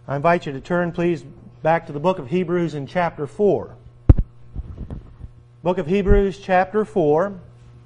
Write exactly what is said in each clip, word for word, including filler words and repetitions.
I invite you to turn, please, back to the book of Hebrews in chapter four. Book of Hebrews, chapter four. I'd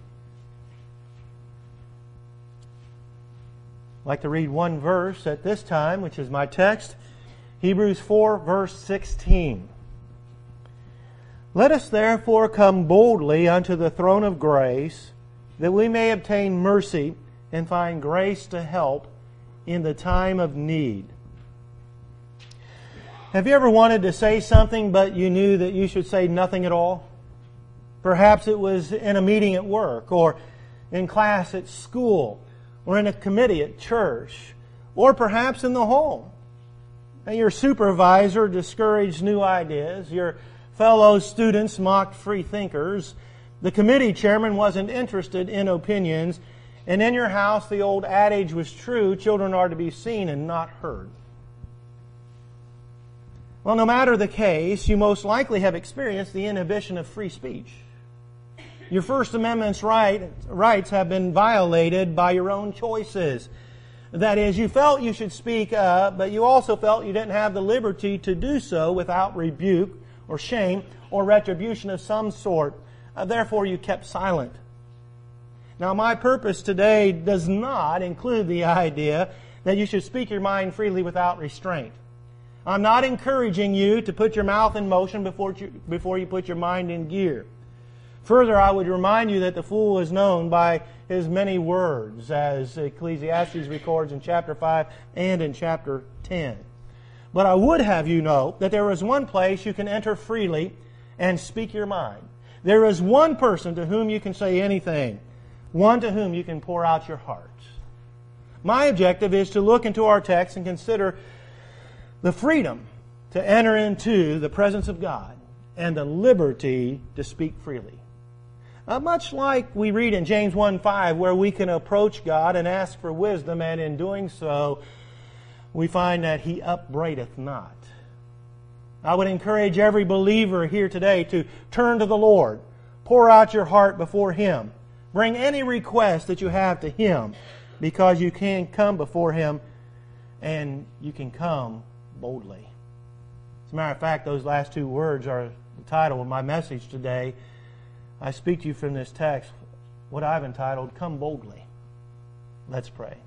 like to read one verse at this time, which is my text. Hebrews four, verse sixteen. Let us therefore come boldly unto the throne of grace, that we may obtain mercy and find grace to help in the time of need. Have you ever wanted to say something, but you knew that you should say nothing at all? Perhaps it was in a meeting at work, or in class at school, or in a committee at church, or perhaps in the home. And your supervisor discouraged new ideas. Your fellow students mocked free thinkers. The committee chairman wasn't interested in opinions. And in your house, the old adage was true: children are to be seen and not heard. Well, no matter the case, you most likely have experienced the inhibition of free speech. Your First Amendment's right, rights have been violated by your own choices. That is, you felt you should speak up, but you also felt you didn't have the liberty to do so without rebuke or shame or retribution of some sort. Uh, therefore, you kept silent. Now, my purpose today does not include the idea that you should speak your mind freely without restraint. I'm not encouraging you to put your mouth in motion before you, before you put your mind in gear. Further, I would remind you that the fool is known by his many words, as Ecclesiastes records in chapter five and in chapter ten. But I would have you know that there is one place you can enter freely and speak your mind. There is one person to whom you can say anything, one to whom you can pour out your heart. My objective is to look into our text and consider the freedom to enter into the presence of God and the liberty to speak freely. Uh, much like we read in James one five, where we can approach God and ask for wisdom, and in doing so, we find that He upbraideth not. I would encourage every believer here today to turn to the Lord, pour out your heart before Him, bring any request that you have to Him, because you can come before Him and you can come boldly. As a matter of fact, those last two words are the title of my message today. I speak to you from this text, what I've entitled, Come Boldly. Let's pray.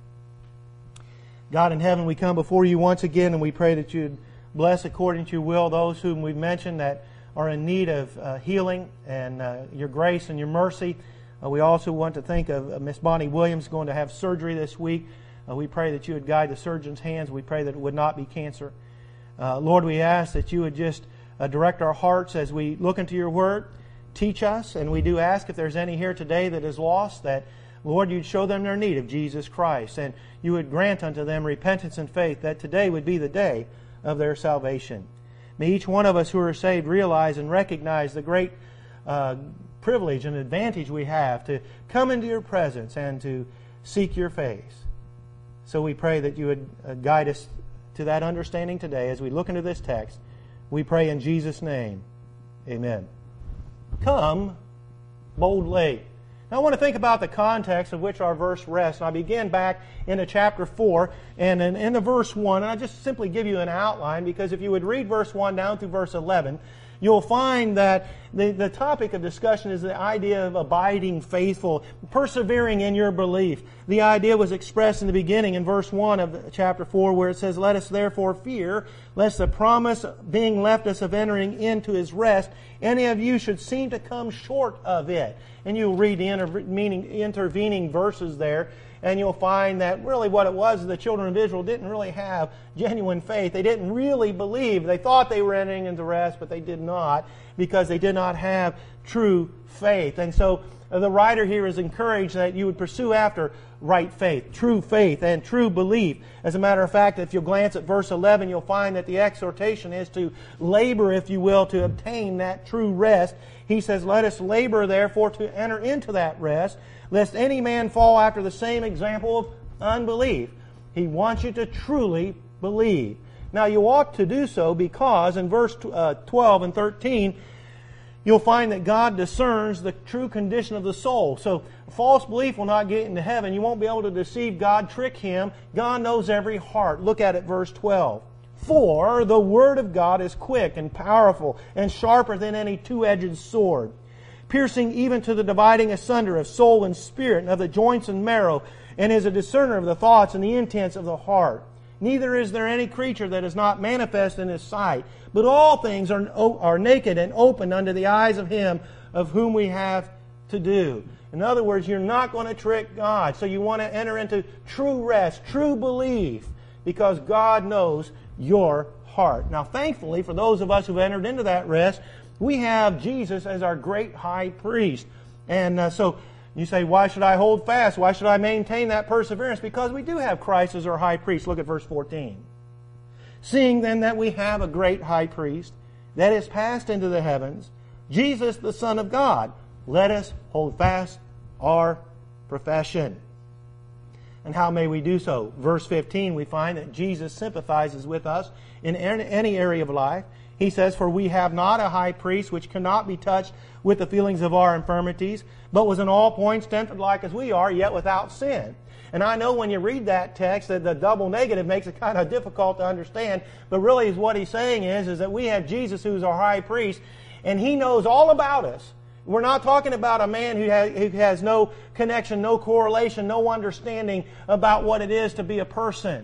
God in heaven, we come before you once again, and we pray that you'd bless according to your will those whom we've mentioned that are in need of uh, healing and uh, your grace and your mercy. Uh, we also want to think of uh, Miss Bonnie Williams going to have surgery this week. Uh, we pray that you would guide the surgeon's hands. We pray that it would not be cancer. Uh, Lord, we ask that you would just uh, direct our hearts as we look into your word. Teach us, and we do ask if there's any here today that is lost, that, Lord, you'd show them their need of Jesus Christ, and you would grant unto them repentance and faith, that today would be the day of their salvation. May each one of us who are saved realize and recognize the great uh, privilege and advantage we have to come into your presence and to seek your face. So we pray that you would uh, guide us to that understanding today as we look into this text. We pray in Jesus' name. Amen. Come boldly. Now I want to think about the context of which our verse rests. And I begin back into chapter four and in, in the verse one. And I just simply give you an outline, because if you would read verse one down through verse eleven, you'll find that the, the topic of discussion is the idea of abiding faithful, persevering in your belief. The idea was expressed in the beginning in verse one of chapter four, where it says, Let us therefore fear, lest the promise being left us of entering into His rest, any of you should seem to come short of it. And you'll read the intervening, intervening verses there, and you'll find that really what it was, the children of Israel didn't really have genuine faith. They didn't really believe. They thought they were entering into rest, but they did not, because they did not have true faith. And so the writer here is encouraged that you would pursue after right faith, true faith, and true belief. As a matter of fact, if you'll glance at verse eleven, you'll find that the exhortation is to labor, if you will, to obtain that true rest. He says, Let us labor, therefore, to enter into that rest, lest any man fall after the same example of unbelief. He wants you to truly believe. Now, you ought to do so because in verse twelve and thirteen, you'll find that God discerns the true condition of the soul. So false belief will not get into heaven. You won't be able to deceive God, trick Him. God knows every heart. Look at it, verse twelve. For the Word of God is quick and powerful and sharper than any two-edged sword, piercing even to the dividing asunder of soul and spirit and of the joints and marrow, and is a discerner of the thoughts and the intents of the heart. Neither is there any creature that is not manifest in His sight, but all things are, are naked and open unto the eyes of Him of whom we have to do. In other words, you're not going to trick God. So you want to enter into true rest, true belief, because God knows your heart. Now, thankfully, for those of us who've entered into that rest, we have Jesus as our great high priest. And uh, so you say, why should I hold fast? Why should I maintain that perseverance? Because we do have Christ as our high priest. Look at verse fourteen. Seeing then that we have a great high priest that is passed into the heavens, Jesus the Son of God, let us hold fast our profession. And how may we do so? Verse fifteen, we find that Jesus sympathizes with us in any area of life. He says, for we have not a high priest which cannot be touched with the feelings of our infirmities, but was in all points tempted like as we are, yet without sin. And I know when you read that text that the double negative makes it kind of difficult to understand, but really what he's saying is, is that we have Jesus who's our high priest, and He knows all about us. We're not talking about a man who has, who has no connection, no correlation, no understanding about what it is to be a person.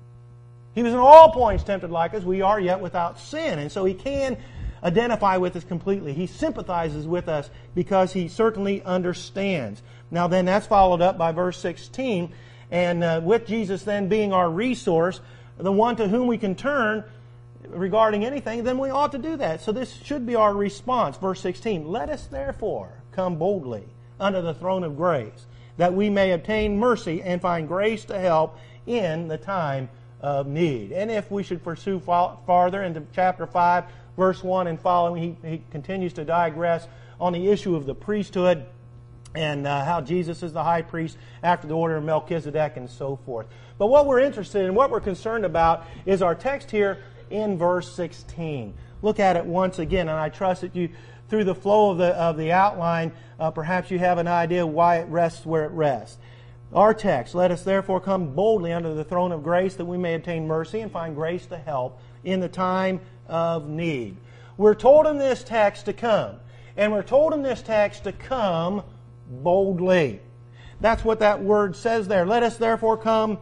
He was in all points tempted like us we are, yet without sin. And so He can identify with us completely. He sympathizes with us because He certainly understands. Now then, that's followed up by verse sixteen. And uh, with Jesus then being our resource, the one to whom we can turn regarding anything, then we ought to do that. So this should be our response. Verse sixteen, let us therefore come boldly under the throne of grace, that we may obtain mercy and find grace to help in the time of need. And if we should pursue farther into chapter five, verse one and following, he, he continues to digress on the issue of the priesthood and uh, how Jesus is the high priest after the order of Melchizedek and so forth. But what we're interested in, what we're concerned about, is our text here in verse sixteen. Look at it once again, and I trust that you, through the flow of the of the outline, uh, perhaps you have an idea why it rests where it rests. Our text, let us therefore come boldly under the throne of grace that we may obtain mercy and find grace to help in the time of need. We're told in this text to come, and we're told in this text to come boldly. That's what that word says there. Let us therefore come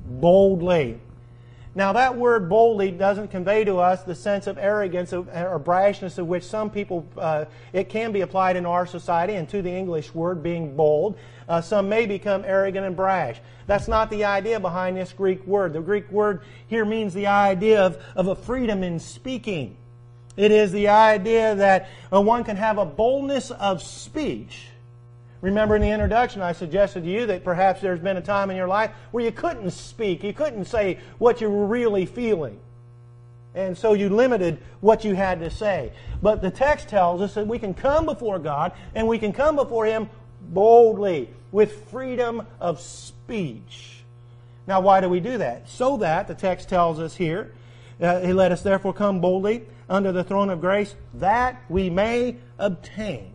boldly. Now that word boldly doesn't convey to us the sense of arrogance or brashness of which some people, uh, it can be applied in our society, and to the English word being bold. Uh, some may become arrogant and brash. That's not the idea behind this Greek word. The Greek word here means the idea of, of a freedom in speaking. It is the idea that uh, one can have a boldness of speech. Remember in the introduction I suggested to you that perhaps there's been a time in your life where you couldn't speak, you couldn't say what you were really feeling. And so you limited what you had to say. But the text tells us that we can come before God and we can come before Him boldly with freedom of speech. Now why do we do that? So that, the text tells us here, uh, He let us therefore come boldly under the throne of grace that we may obtain.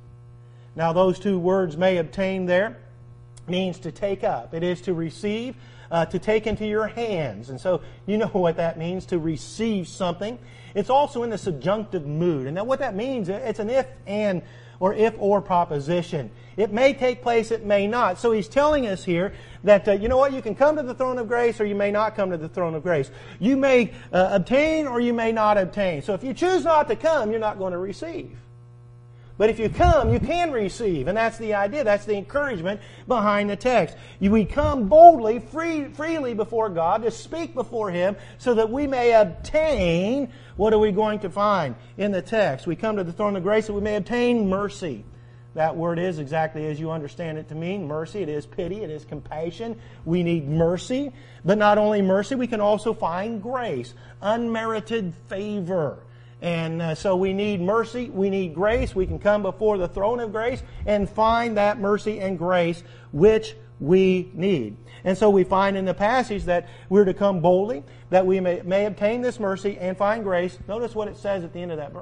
Now those two words, may obtain, there means to take up. It is to receive, uh, to take into your hands. And so you know what that means, to receive something. It's also in the subjunctive mood. And now what that means, it's an if and or if or proposition. It may take place, it may not. So he's telling us here that, uh, you know what, you can come to the throne of grace or you may not come to the throne of grace. You may uh, obtain or you may not obtain. So if you choose not to come, you're not going to receive. But if you come, you can receive. And that's the idea. That's the encouragement behind the text. We come boldly, free, freely before God to speak before Him so that we may obtain. What are we going to find in the text? We come to the throne of grace that we may obtain mercy. That word is exactly as you understand it to mean. Mercy. It is pity. It is compassion. We need mercy. But not only mercy, we can also find grace. Unmerited favor. And uh, so we need mercy, we need grace. We can come before the throne of grace and find that mercy and grace which we need. And so we find in the passage that we're to come boldly, that we may, may obtain this mercy and find grace. Notice what it says at the end of that verse.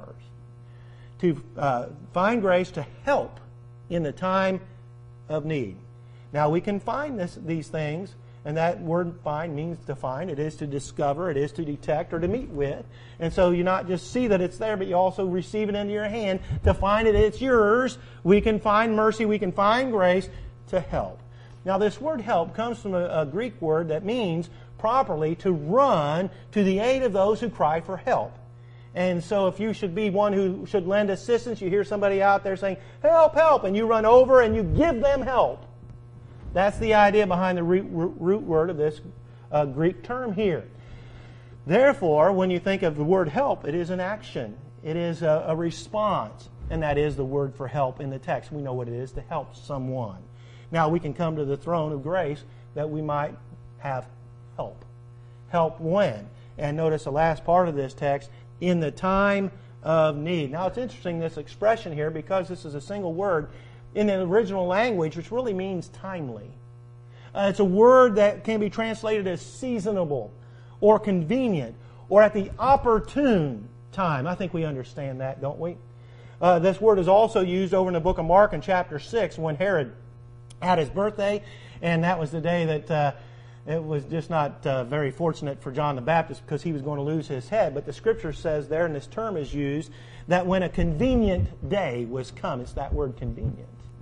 To uh, find grace to help in the time of need. Now we can find this, these things And that word find means to find. It is to discover. It is to detect or to meet with. And so you not just see that it's there, but you also receive it into your hand to find it. It's yours. We can find mercy. We can find grace to help. Now this word help comes from a, a Greek word that means properly to run to the aid of those who cry for help. And so if you should be one who should lend assistance, you hear somebody out there saying, help, help, and you run over and you give them help. That's the idea behind the root, root word of this uh, Greek term here. Therefore, when you think of the word help, it is an action. It is a, a response. And that is the word for help in the text. We know what it is, to help someone. Now we can come to the throne of grace that we might have help. Help when? And notice the last part of this text, in the time of need. Now it's interesting, this expression here, because this is a single word in the original language, which really means timely. Uh, it's a word that can be translated as seasonable or convenient or at the opportune time. I think we understand that, don't we? Uh, this word is also used over in the book of Mark in chapter six when Herod had his birthday, and that was the day that uh, it was just not uh, very fortunate for John the Baptist because he was going to lose his head. But the Scripture says there, and this term is used, that when a convenient day was come, it's that word convenient.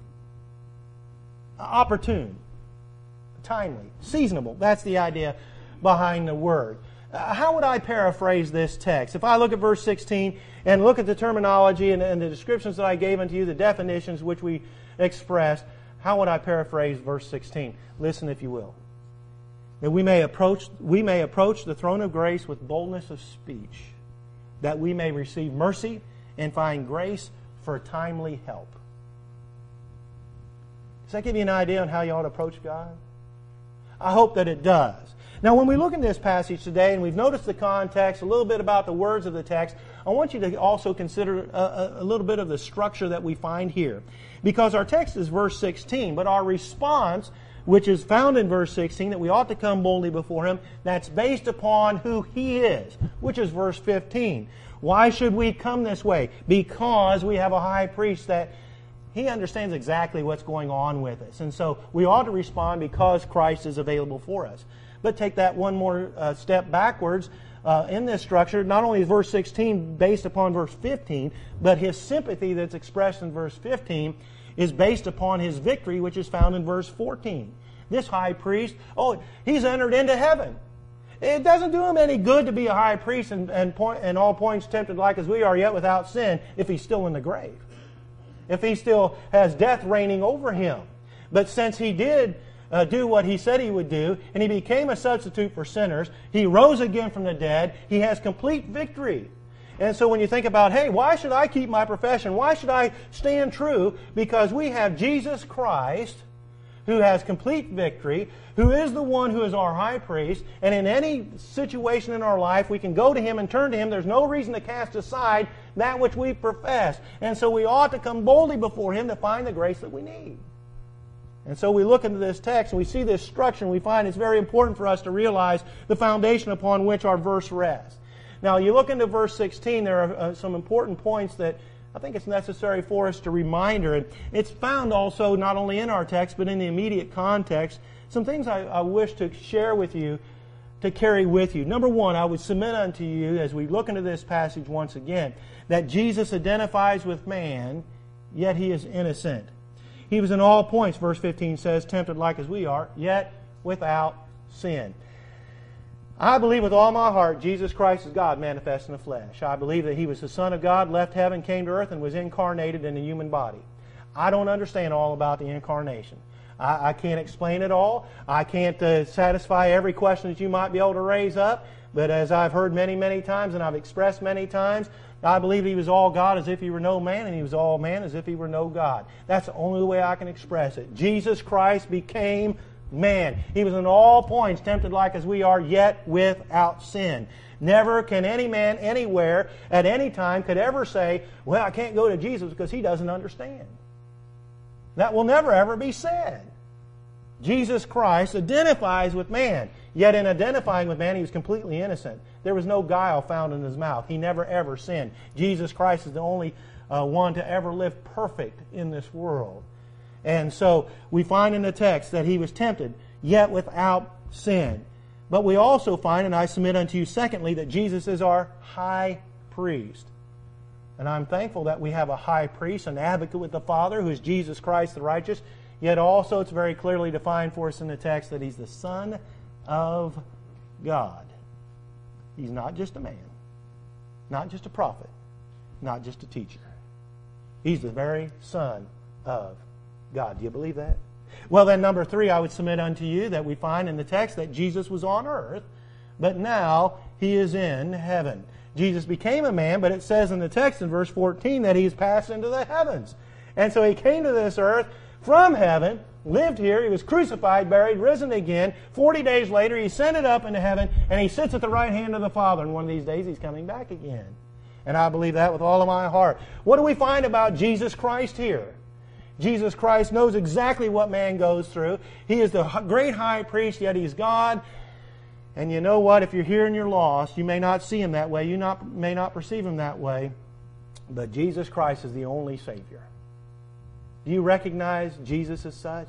Opportune, timely, seasonable. That's the idea behind the word. Uh, how would I paraphrase this text? If I look at verse sixteen and look at the terminology and, and the descriptions that I gave unto you, the definitions which we expressed, how would I paraphrase verse sixteen? Listen if you will. That we may approach, we may approach the throne of grace with boldness of speech, that we may receive mercy and find grace for timely help. Does that give you an idea on how you ought to approach God? I hope that it does. Now, when we look in this passage today, and we've noticed the context, a little bit about the words of the text, I want you to also consider a, a little bit of the structure that we find here. Because our text is verse sixteen, but our response, which is found in verse sixteen, that we ought to come boldly before Him, that's based upon who He is, which is verse fifteen. Why should we come this way? Because we have a high priest that He understands exactly what's going on with us. And so we ought to respond because Christ is available for us. But take that one more uh, step backwards uh, in this structure. Not only is verse sixteen based upon verse fifteen, but His sympathy that's expressed in verse fifteen is based upon His victory, which is found in verse fourteen. This high priest, oh, he's entered into heaven. It doesn't do him any good to be a high priest and, and, point, and all points tempted like as we are, yet without sin, if he's still in the grave. If he still has death reigning over him. But since he did uh, do what he said he would do, and he became a substitute for sinners, he rose again from the dead, he has complete victory. And so when you think about, hey, why should I keep my profession? Why should I stand true? Because we have Jesus Christ, who has complete victory, who is the one who is our high priest, and in any situation in our life, we can go to Him and turn to Him. There's no reason to cast aside that which we profess. And so we ought to come boldly before Him to find the grace that we need. And so we look into this text and we see this structure, and we find it's very important for us to realize the foundation upon which our verse rests. Now, you look into verse sixteen, there are uh, some important points that I think it's necessary for us to reminder. And it's found also not only in our text, but in the immediate context. Some things I, I wish to share with you, to carry with you. Number one, I would submit unto you, as we look into this passage once again, that Jesus identifies with man, yet He is innocent. He was in all points, verse fifteen says, tempted like as we are, yet without sin. I believe with all my heart Jesus Christ is God manifest in the flesh. I believe that He was the Son of God, left heaven, came to earth, and was incarnated in a human body. I don't understand all about the incarnation. I, I can't explain it all. I can't uh, satisfy every question that you might be able to raise up. But as I've heard many, many times, and I've expressed many times, I believe He was all God as if He were no man, and He was all man as if He were no God. That's the only way I can express it. Jesus Christ became man. He was in all points tempted like as we are, yet without sin. Never can any man anywhere at any time could ever say, well, I can't go to Jesus because He doesn't understand. That will never ever be said. Jesus Christ identifies with man. Yet in identifying with man, He was completely innocent. There was no guile found in His mouth. He never ever sinned. Jesus Christ is the only uh, one to ever live perfect in this world. And so we find in the text that He was tempted, yet without sin. But we also find, and I submit unto you secondly, that Jesus is our high priest. And I'm thankful that we have a high priest, an advocate with the Father, who is Jesus Christ the righteous. Yet also it's very clearly defined for us in the text that He's the Son of God. He's not just a man, not just a prophet, not just a teacher. He's the very Son of God. Do you believe that? Well, then, number three, I would submit unto you that we find in the text that Jesus was on earth, but now He is in heaven. Jesus became a man, but it says in the text in verse fourteen that He's passed into the heavens. And so He came to this earth from heaven, lived here, He was crucified, buried, risen again. Forty days later, He ascended up into heaven, and He sits at the right hand of the Father. And one of these days, He's coming back again. And I believe that with all of my heart. What do we find about Jesus Christ here? Jesus Christ knows exactly what man goes through. He is the great high priest, yet He's God. And you know what? If you're here and you're lost, you may not see Him that way. You not, may not perceive Him that way. But Jesus Christ is the only Savior. Do you recognize Jesus as such?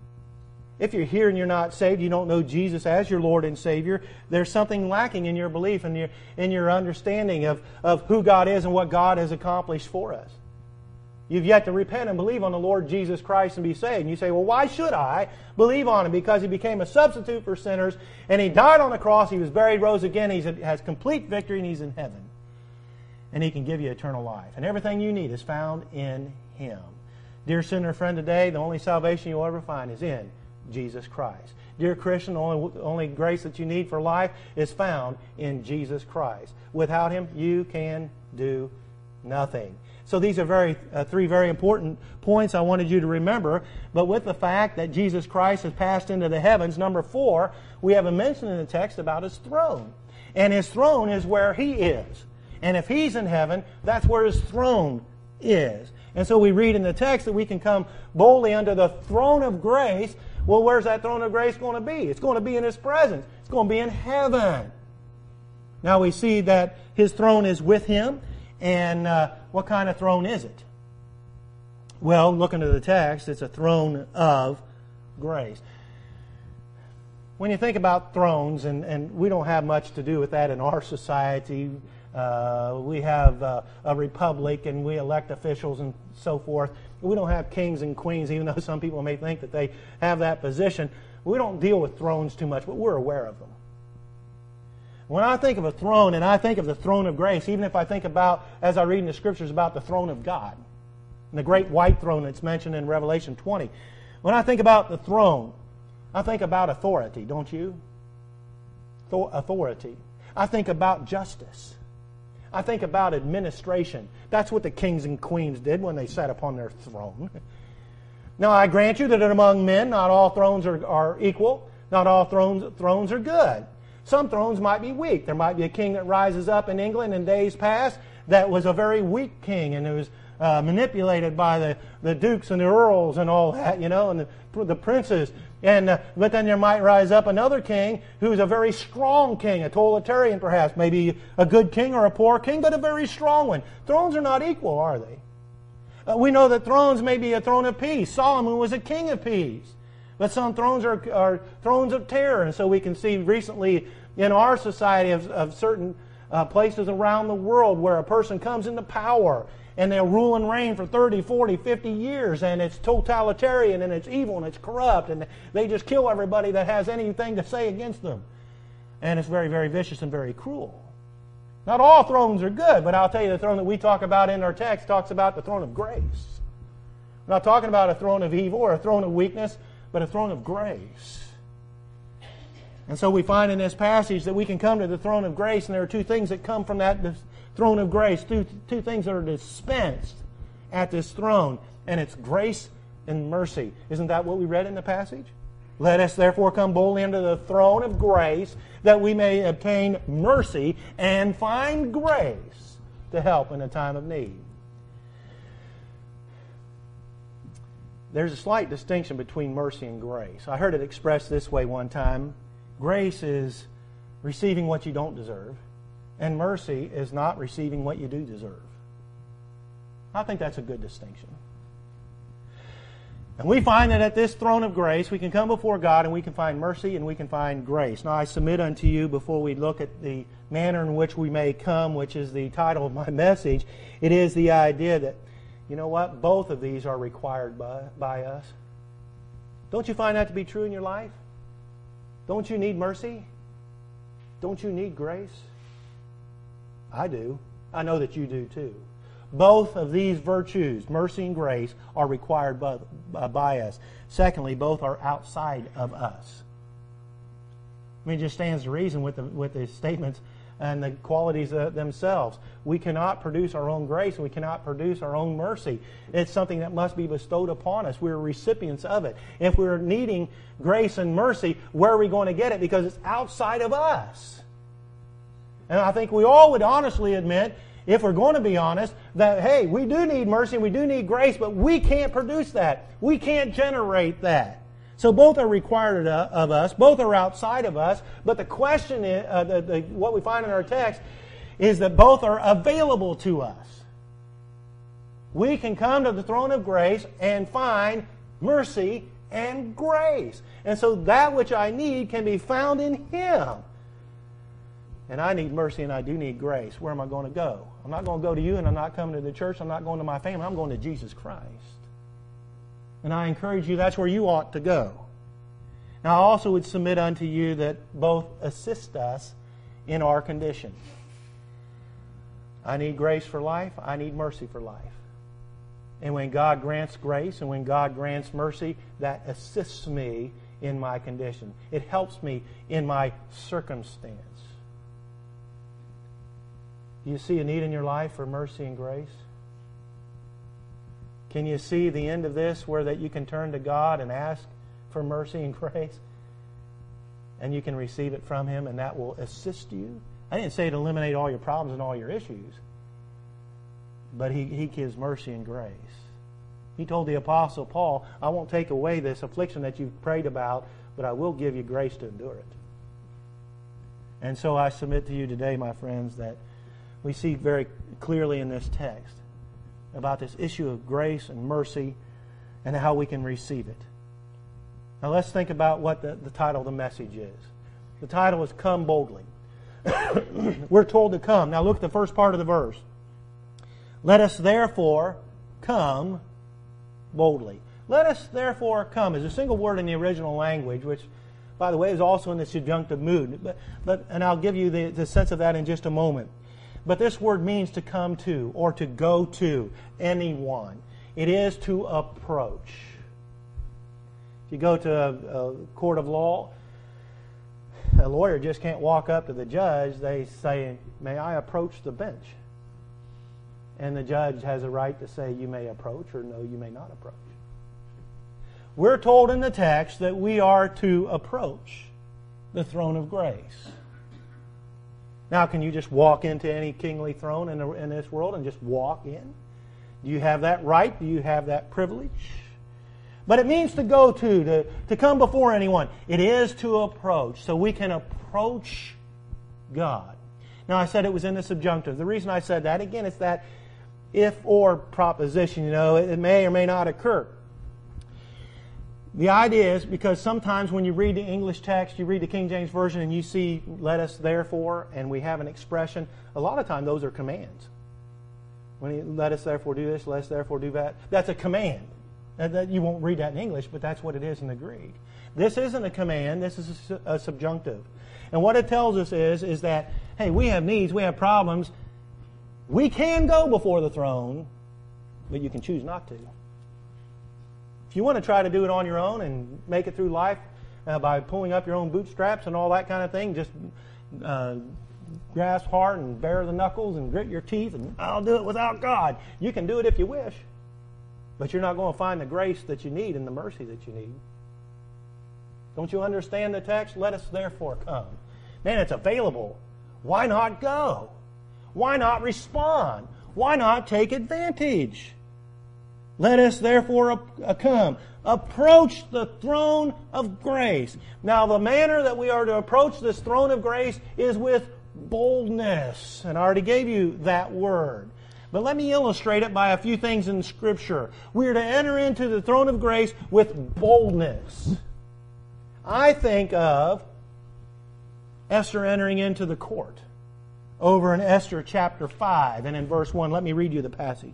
If you're here and you're not saved, you don't know Jesus as your Lord and Savior, there's something lacking in your belief and your, in your understanding of, of who God is and what God has accomplished for us. You've yet to repent and believe on the Lord Jesus Christ and be saved. And you say, well, why should I believe on Him? Because He became a substitute for sinners, and He died on the cross, He was buried, rose again, He has complete victory, and He's in heaven. And He can give you eternal life. And everything you need is found in Him. Dear sinner friend, today, the only salvation you'll ever find is in Jesus Christ. Dear Christian, the only, only grace that you need for life is found in Jesus Christ. Without Him, you can do nothing. So these are very uh, three very important points I wanted you to remember. But with the fact that Jesus Christ has passed into the heavens, number four, we have a mention in the text about His throne. And His throne is where He is. And if He's in heaven, that's where His throne is. And so we read in the text that we can come boldly under the throne of grace. Well, where's that throne of grace going to be? It's going to be in His presence. It's going to be in heaven. Now we see that His throne is with Him. And uh, what kind of throne is it? Well, looking at the text, it's a throne of grace. When you think about thrones, and, and we don't have much to do with that in our society. Uh, we have uh, a republic and we elect officials and so forth. We don't have kings and queens, even though some people may think that they have that position. We don't deal with thrones too much, but we're aware of them. When I think of a throne, and I think of the throne of grace, even if I think about, as I read in the Scriptures, about the throne of God, and the great white throne that's mentioned in Revelation twenty, when I think about the throne, I think about authority, don't you? Authority. I think about justice. I think about administration. That's what the kings and queens did when they sat upon their throne. Now, I grant you that among men, not all thrones are, are equal. Not all thrones, thrones are good. Some thrones might be weak. There might be a king that rises up in England in days past that was a very weak king, and it was uh, manipulated by the, the dukes and the earls and all that, you know, and the, the princes. And uh, but then there might rise up another king who's a very strong king, a totalitarian perhaps, maybe a good king or a poor king, but a very strong one. Thrones are not equal, are they? Uh, we know that thrones may be a throne of peace. Solomon was a king of peace. But some thrones are, are thrones of terror. And so we can see recently in our society of, of certain uh, places around the world where a person comes into power and they'll rule and reign for thirty, forty, fifty years, and it's totalitarian and it's evil and it's corrupt, and they just kill everybody that has anything to say against them. And it's very, very vicious and very cruel. Not all thrones are good, but I'll tell you the throne that we talk about in our text talks about the throne of grace. We're not talking about a throne of evil or a throne of weakness, but a throne of grace. And so we find in this passage that we can come to the throne of grace, and there are two things that come from that throne of grace, two, two things that are dispensed at this throne, and it's grace and mercy. Isn't that what we read in the passage? Let us therefore come boldly unto the throne of grace, that we may obtain mercy and find grace to help in a time of need. There's a slight distinction between mercy and grace. I heard it expressed this way one time. Grace is receiving what you don't deserve, and mercy is not receiving what you do deserve. I think that's a good distinction. And we find that at this throne of grace, we can come before God and we can find mercy and we can find grace. Now I submit unto you, before we look at the manner in which we may come, which is the title of my message, it is the idea that, you know what, both of these are required by, by us. Don't you find that to be true in your life? Don't you need mercy? Don't you need grace? I do. I know that you do too. Both of these virtues, mercy and grace, are required by, uh, by us. Secondly, both are outside of us. I mean, it just stands to reason with the, with the statements and the qualities uh, themselves. We cannot produce our own grace and we cannot produce our own mercy. It's something that must be bestowed upon us. We're recipients of it. If we're needing grace and mercy, where are we going to get it? Because it's outside of us. And I think we all would honestly admit, if we're going to be honest, that, hey, we do need mercy and we do need grace, but we can't produce that. We can't generate that. So both are required of us. Both are outside of us. But the question is, uh, the, the, what we find in our text is that both are available to us. We can come to the throne of grace and find mercy and grace. And so that which I need can be found in Him. And I need mercy and I do need grace. Where am I going to go? I'm not going to go to you and I'm not coming to the church. I'm not going to my family. I'm going to Jesus Christ. And I encourage you, that's where you ought to go. Now I also would submit unto you that both assist us in our condition. I need grace for life. I need mercy for life. And when God grants grace and when God grants mercy, that assists me in my condition. It helps me in my circumstance. Do you see a need in your life for mercy and grace? Can you see the end of this where that you can turn to God and ask for mercy and grace? And you can receive it from Him and that will assist you? I didn't say to eliminate all your problems and all your issues. But He, he gives mercy and grace. He told the Apostle Paul, I won't take away this affliction that you've prayed about, but I will give you grace to endure it. And so I submit to you today, my friends, that we see very clearly in this text about this issue of grace and mercy and how we can receive it. Now let's think about what the, the title of the message is. The title is Come Boldly. We're told to come. Now look at the first part of the verse. Let us therefore come boldly. Let us therefore come is a single word in the original language, which, by the way, is also in the subjunctive mood. But, but, and I'll give you the, the sense of that in just a moment. But this word means to come to or to go to anyone. It is to approach. If you go to a, a court of law, a lawyer just can't walk up to the judge. They say, may I approach the bench? And the judge has a right to say you may approach or no, you may not approach. We're told in the text that we are to approach the throne of grace. Now, can you just walk into any kingly throne in, the, in this world and just walk in? Do you have that right? Do you have that privilege? But it means to go to, to, to come before anyone. It is to approach, so we can approach God. Now, I said it was in the subjunctive. The reason I said that, again, is that if-or proposition, you know, it may or may not occur. The idea is because sometimes when you read the English text, you read the King James Version and you see, let us therefore, and we have an expression, a lot of times those are commands. When you, let us therefore do this, let us therefore do that, that's a command. That, that, you won't read that in English, but that's what it is in the Greek. This isn't a command, this is a, a subjunctive. And what it tells us is, is that, hey, we have needs, we have problems. We can go before the throne, but you can choose not to. If you want to try to do it on your own and make it through life uh, by pulling up your own bootstraps and all that kind of thing, just uh, grasp hard and bare the knuckles and grit your teeth and I'll do it without God. You can do it if you wish, but you're not going to find the grace that you need and the mercy that you need. Don't you understand the text? Let us therefore come. Man, it's available. Why not go? Why not respond? Why not take advantage? Let us therefore come. Approach the throne of grace. Now, the manner that we are to approach this throne of grace is with boldness. And I already gave you that word. But let me illustrate it by a few things in Scripture. We are to enter into the throne of grace with boldness. I think of Esther entering into the court over in Esther chapter five and in verse one. Let me read you the passage.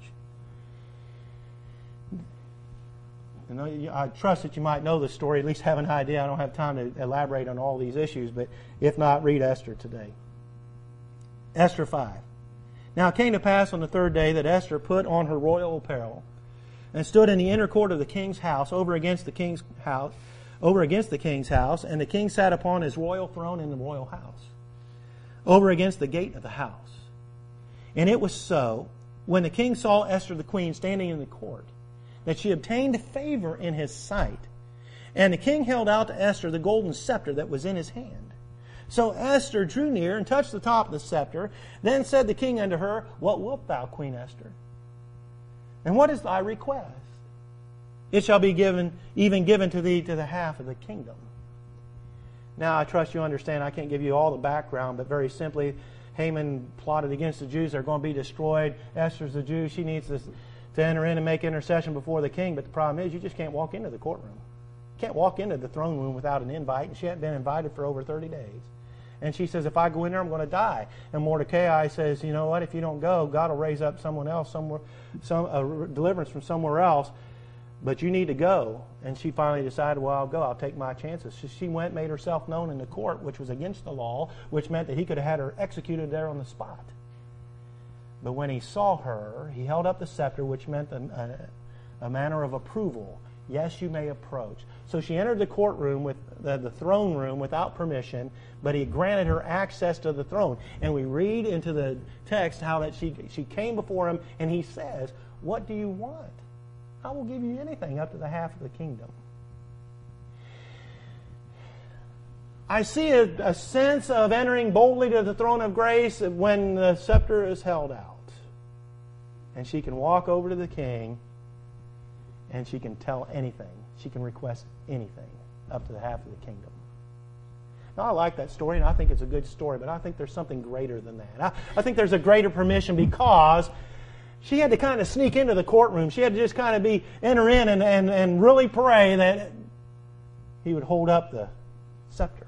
And I trust that you might know the story, at least have an idea. I don't have time to elaborate on all these issues, but if not, read Esther today. Esther five. Now it came to pass on the third day that Esther put on her royal apparel and stood in the inner court of the king's house over against the king's house, over against the king's house, and the king sat upon his royal throne in the royal house, over against the gate of the house. And it was so, when the king saw Esther the queen standing in the court, that she obtained favor in his sight. And the king held out to Esther the golden scepter that was in his hand. So Esther drew near and touched the top of the scepter. Then said the king unto her, What wilt thou, Queen Esther? And what is thy request? It shall be given, even given to thee to the half of the kingdom. Now I trust you understand, I can't give you all the background, but very simply, Haman plotted against the Jews. They're going to be destroyed. Esther's a Jew. She needs this to enter in and make intercession before the king. But the problem is, you just can't walk into the courtroom. You can't walk into the throne room without an invite. And she hadn't been invited for over thirty days. And she says, if I go in there, I'm going to die. And Mordecai says, you know what, if you don't go, God will raise up someone else, somewhere, some a deliverance from somewhere else. But you need to go. And she finally decided, well, I'll go. I'll take my chances. So she went and made herself known in the court, which was against the law, which meant that he could have had her executed there on the spot. But when he saw her, he held up the scepter, which meant a, a, a manner of approval. Yes, you may approach. So she entered the courtroom, with the, the throne room, without permission, but he granted her access to the throne. And we read into the text how that she, she came before him, and he says, what do you want? I will give you anything up to the half of the kingdom. I see a, a sense of entering boldly to the throne of grace when the scepter is held out. And she can walk over to the king and she can tell anything. She can request anything up to the half of the kingdom. Now, I like that story, and I think it's a good story, but I think there's something greater than that. I, I think there's a greater permission, because she had to kind of sneak into the courtroom. She had to just kind of be enter in and, and, and really pray that he would hold up the scepter.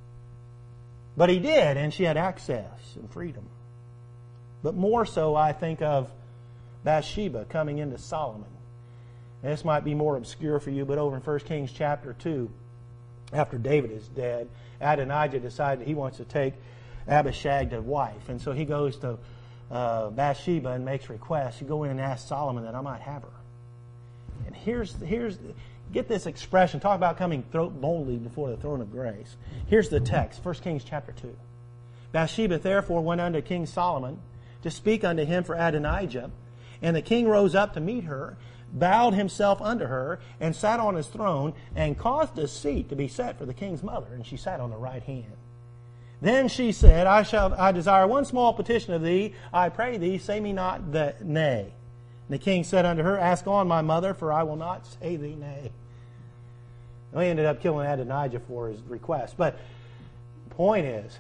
But he did, and she had access and freedom. But more so, I think of Bathsheba coming into Solomon. And this might be more obscure for you, but over in First Kings chapter two, after David is dead, Adonijah decided he wants to take Abishag to wife. And so he goes to uh, Bathsheba and makes requests. You go in and ask Solomon that I might have her. And here's, here's get this expression. Talk about coming boldly before the throne of grace. Here's the text, First Kings chapter two. Bathsheba therefore went unto King Solomon to speak unto him for Adonijah. And the king rose up to meet her, bowed himself unto her, and sat on his throne, and caused a seat to be set for the king's mother. And she sat on the right hand. Then she said, I shall I desire one small petition of thee. I pray thee, say me not the nay. And the king said unto her, Ask on, my mother, for I will not say thee nay. And he ended up killing Adonijah for his request. But the point is,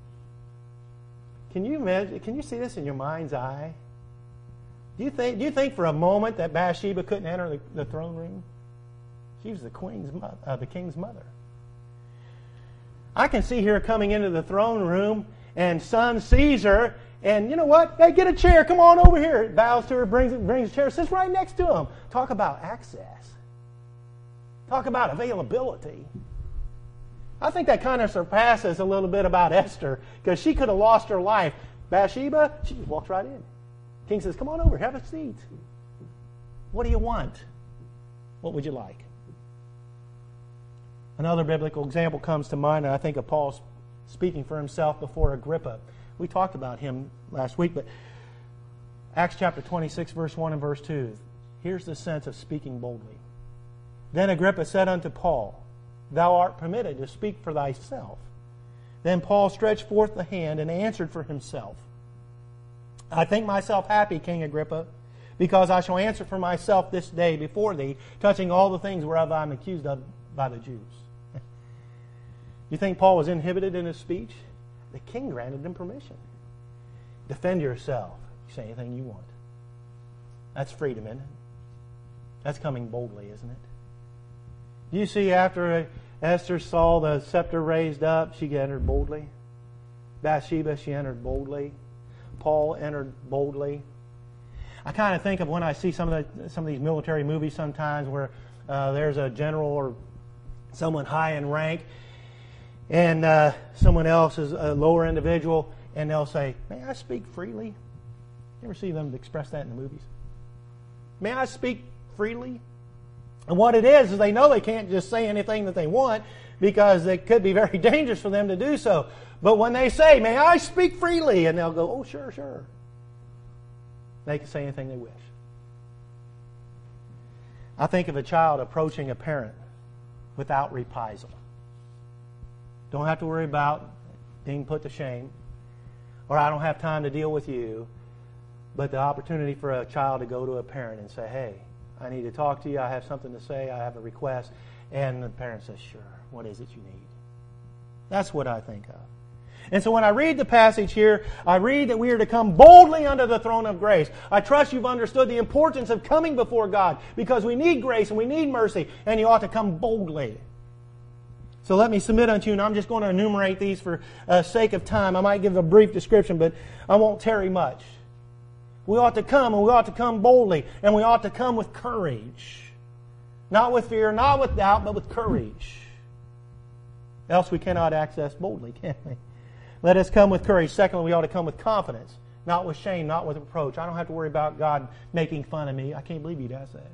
can you imagine, can you see this in your mind's eye? Do you think, do you think for a moment that Bathsheba couldn't enter the, the throne room? She was the queen's mother, uh, the king's mother. I can see her coming into the throne room, and son sees her, and you know what? Hey, get a chair. Come on over here. Bows to her, brings brings a chair, sits right next to him. Talk about access. Talk about availability. I think that kind of surpasses a little bit about Esther, because she could have lost her life. Bathsheba, she just walks right in. King says, come on over, have a seat. What do you want? What would you like? Another biblical example comes to mind, and I think of Paul speaking for himself before Agrippa. We talked about him last week, but Acts chapter twenty-six, verse one and verse two. Here's the sense of speaking boldly. Then Agrippa said unto Paul, Thou art permitted to speak for thyself. Then Paul stretched forth the hand and answered for himself. I think myself happy, King Agrippa, because I shall answer for myself this day before thee, touching all the things whereof I am accused of by the Jews. You think Paul was inhibited in his speech? The king granted him permission. Defend yourself. You say anything you want. That's freedom, isn't it? That's coming boldly, isn't it? You see, after Esther saw the scepter raised up, she entered boldly. Bathsheba, she entered boldly. Paul entered boldly. I kind of think of when I see some of the, some of these military movies sometimes where uh, there's a general or someone high in rank and uh, someone else is a lower individual, and they'll say, "May I speak freely?" You ever see them express that in the movies? May I speak freely? And what it is is they know they can't just say anything that they want because it could be very dangerous for them to do so. But when they say, "May I speak freely?" and they'll go, "Oh, sure, sure." They can say anything they wish. I think of a child approaching a parent without reprisal. Don't have to worry about being put to shame, or I don't have time to deal with you. But the opportunity for a child to go to a parent and say, "Hey, I need to talk to you. I have something to say. I have a request." And the parent says, "Sure. What is it you need?" That's what I think of. And so when I read the passage here, I read that we are to come boldly under the throne of grace. I trust you've understood the importance of coming before God because we need grace and we need mercy, and you ought to come boldly. So let me submit unto you, and I'm just going to enumerate these for uh, sake of time. I might give a brief description, but I won't tarry much. We ought to come, and we ought to come boldly, and we ought to come with courage. Not with fear, not with doubt, but with courage. Else we cannot access boldly, can we? Let us come with courage. Secondly, we ought to come with confidence, not with shame, not with reproach. I don't have to worry about God making fun of me. I can't believe He does that.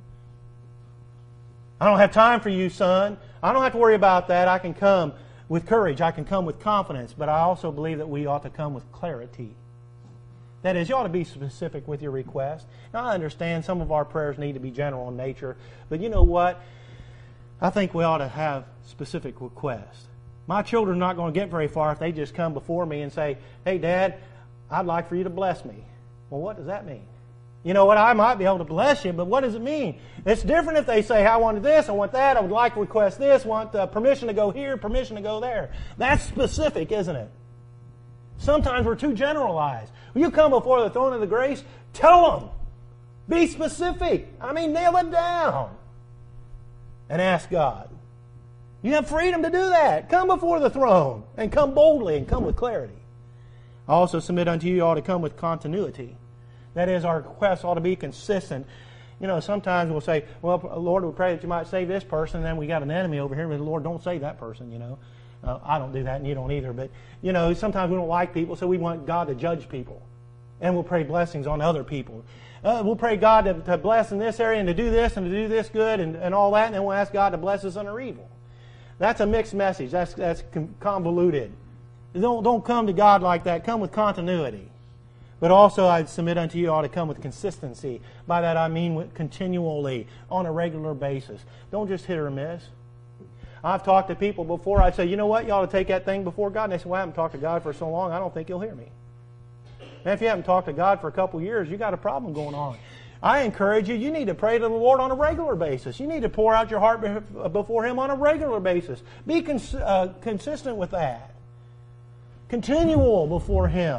I don't have time for you, son. I don't have to worry about that. I can come with courage. I can come with confidence. But I also believe that we ought to come with clarity. That is, you ought to be specific with your request. Now, I understand some of our prayers need to be general in nature. But you know what? I think we ought to have specific requests. My children are not going to get very far if they just come before me and say, "Hey, Dad, I'd like for you to bless me." Well, what does that mean? You know what? I might be able to bless you, but what does it mean? It's different if they say, "I want this, I want that, I would like to request this, want uh, permission to go here, permission to go there." That's specific, isn't it? Sometimes we're too generalized. When you come before the throne of the grace, tell them. Be specific. I mean, nail it down. And ask God. You have freedom to do that. Come before the throne and come boldly and come with clarity. I also submit unto you, you ought to come with continuity. That is, our requests ought to be consistent. You know, sometimes we'll say, "Well, Lord, we pray that you might save this person," and then we got an enemy over here, but Lord, don't save that person, you know. Uh, I don't do that, and you don't either. But, you know, sometimes we don't like people, so we want God to judge people. And we'll pray blessings on other people. Uh, we'll pray God to, to bless in this area and to do this and to do this good and, and all that, and then we'll ask God to bless us under evil. That's a mixed message. That's that's convoluted. Don't, don't come to God like that. Come with continuity. But also I submit unto you, you ought to come with consistency. By that I mean with continually, on a regular basis. Don't just hit or miss. I've talked to people before. I say, "You know what? You ought to take that thing before God." And they say, "Well, I haven't talked to God for so long, I don't think He'll hear me." And if you haven't talked to God for a couple of years, you got a problem going on. I encourage you, you need to pray to the Lord on a regular basis. You need to pour out your heart before Him on a regular basis. Be cons- uh, consistent with that. Continual before Him.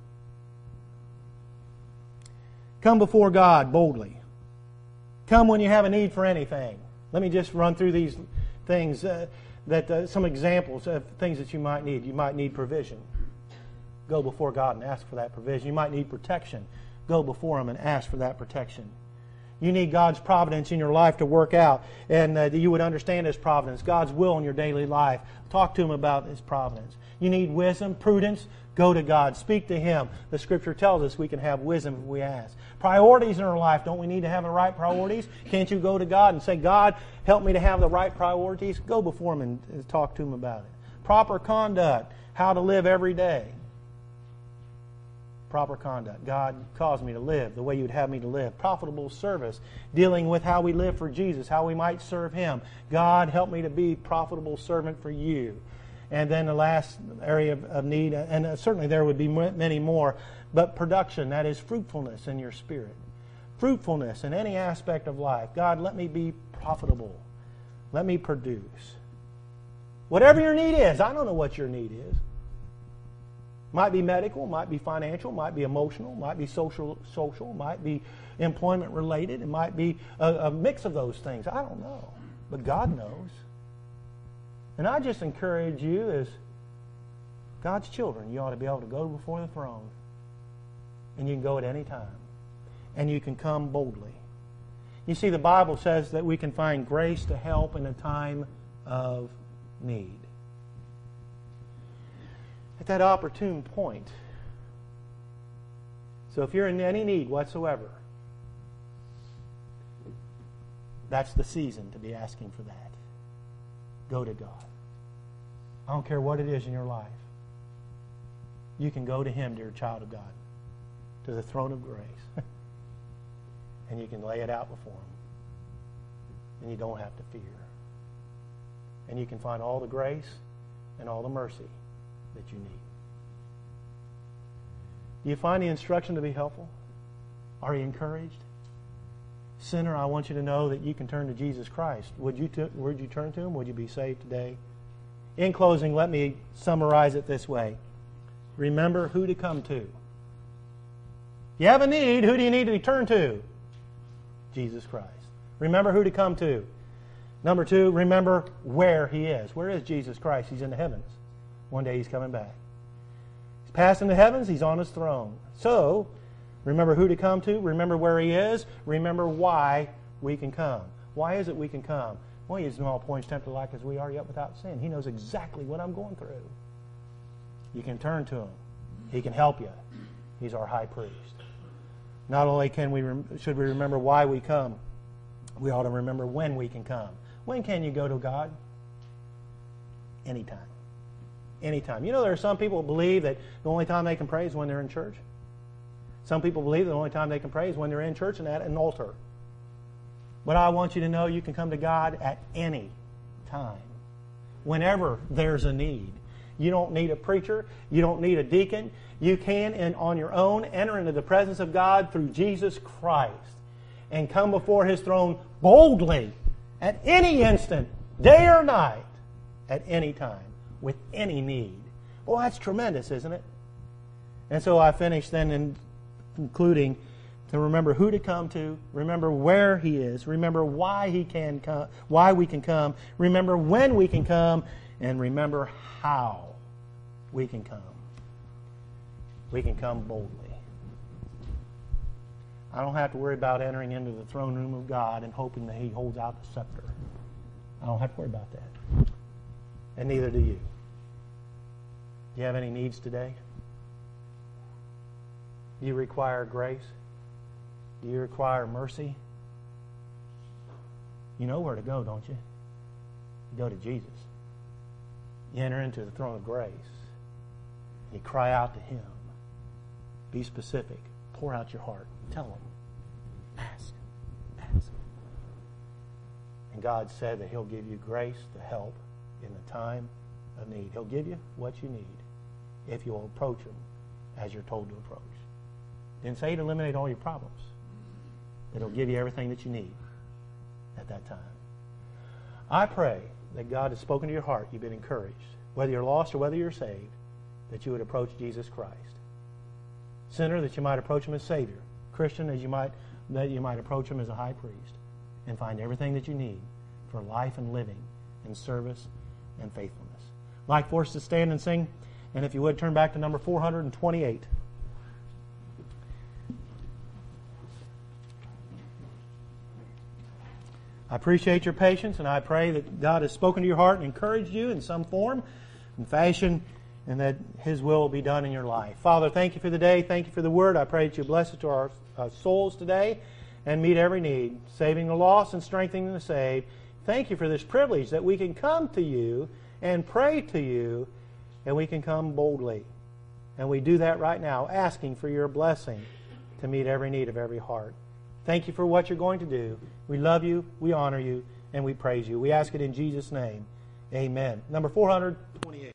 Come before God boldly. Come when you have a need for anything. Let me just run through these things, uh, that uh, some examples of things that you might need. You might need provision. Go before God and ask for that provision. You might need protection. Go before Him and ask for that protection. You need God's providence in your life to work out, and uh, that you would understand His providence, God's will in your daily life. Talk to Him about His providence. You need wisdom, prudence. Go to God. Speak to Him. The Scripture tells us we can have wisdom if we ask. Priorities in our life. Don't we need to have the right priorities? Can't you go to God and say, "God, help me to have the right priorities"? Go before Him and, and talk to Him about it. Proper conduct. How to live every day. Proper conduct. God, cause me to live the way You would have me to live. Profitable service. Dealing with how we live for Jesus, how we might serve Him. God, help me to be a profitable servant for You. And then the last area of, of need, and certainly there would be many more, but production, that is fruitfulness in your spirit. Fruitfulness in any aspect of life. God, let me be profitable. Let me produce. Whatever your need is, I don't know what your need is. Might be medical, might be financial, might be emotional, might be social, social, might be employment related. It might be a, a mix of those things. I don't know. But God knows. And I just encourage you as God's children, you ought to be able to go before the throne. And you can go at any time. And you can come boldly. You see, the Bible says that we can find grace to help in a time of need. At that opportune point. So if you're in any need whatsoever, that's the season to be asking for that. Go to God. I don't care what it is in your life. You can go to Him, dear child of God, to the throne of grace. And you can lay it out before Him. And you don't have to fear. And you can find all the grace and all the mercy that you need. Do you find the instruction to be helpful? Are you encouraged? Sinner, I want you to know that you can turn to Jesus Christ. Would you, t- would you turn to Him? Would you be saved today? In closing, let me summarize it this way. Remember who to come to. If you have a need, who do you need to turn to? Jesus Christ. Remember who to come to. Number two, remember where He is. Where is Jesus Christ? He's in the heavens. One day He's coming back. He's passing the heavens. He's on His throne. So, remember who to come to. Remember where He is. Remember why we can come. Why is it we can come? Well, He is in all points tempted like as we are, yet without sin. He knows exactly what I'm going through. You can turn to Him. He can help you. He's our high priest. Not only can we should we remember why we come, we ought to remember when we can come. When can you go to God? Anytime. Anytime. You know, there are some people who believe that the only time they can pray is when they're in church. Some people believe that the only time they can pray is when they're in church and at an altar. But I want you to know you can come to God at any time. Whenever there's a need. You don't need a preacher. You don't need a deacon. You can, and on your own, enter into the presence of God through Jesus Christ and come before His throne boldly at any instant, day or night, at any time, with any need. Well, that's tremendous, isn't it? And so I finish then in concluding to remember who to come to, remember where He is, remember why He can come, why we can come, remember when we can come, and remember how we can come. We can come boldly. I don't have to worry about entering into the throne room of God and hoping that He holds out the scepter. I don't have to worry about that. And neither do you. Do you have any needs today? Do you require grace? Do you require mercy? You know where to go, don't you? You go to Jesus. You enter into the throne of grace. You cry out to Him. Be specific. Pour out your heart. Tell Him. Ask. Ask. And God said that He'll give you grace to help in the time of need. He'll give you what you need if you'll approach Him as you're told to approach. Didn't say He'd eliminate all your problems. But He'll give you everything that you need at that time. I pray that God has spoken to your heart. You've been encouraged. Whether you're lost or whether you're saved, that you would approach Jesus Christ. Sinner, that you might approach Him as Savior. Christian, as you might, that you might approach Him as a high priest and find everything that you need for life and living and service and faithfulness. I'd like for us to stand and sing, and if you would, turn back to number four hundred twenty-eight. I appreciate your patience, and I pray that God has spoken to your heart and encouraged you in some form and fashion, and that His will will be done in your life. Father, thank you for the day. Thank you for the Word. I pray that you bless it to our uh, souls today and meet every need, saving the lost and strengthening the saved. Thank you for this privilege that we can come to you and pray to you, and we can come boldly. And we do that right now, asking for your blessing to meet every need of every heart. Thank you for what you're going to do. We love you, we honor you, and we praise you. We ask it in Jesus' name. Amen. Number four hundred